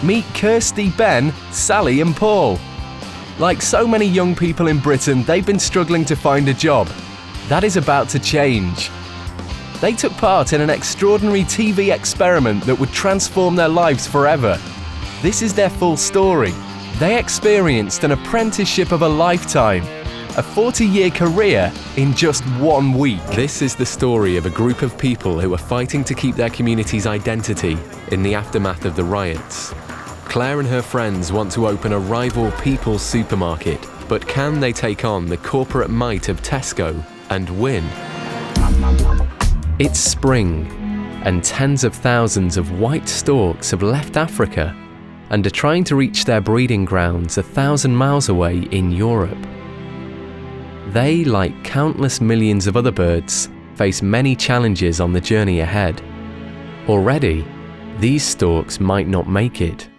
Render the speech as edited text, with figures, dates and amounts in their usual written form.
Meet Kirsty, Ben, Sally and Paul. Like so many young people in Britain, they've been struggling to find a job. That is about to change. They took part in an extraordinary TV experiment that would transform their lives forever. This is their full story. They experienced an apprenticeship of a lifetime, a 40-year career in just 1 week. This is the story of a group of people who are fighting to keep their community's identity in the aftermath of the riots. Claire and her friends want to open a rival People's supermarket, but can they take on the corporate might of Tesco and win? It's spring, and tens of thousands of white storks have left Africa and are trying to reach their breeding grounds 1,000 miles away in Europe. They, like countless millions of other birds, face many challenges on the journey ahead. Already, these storks might not make it.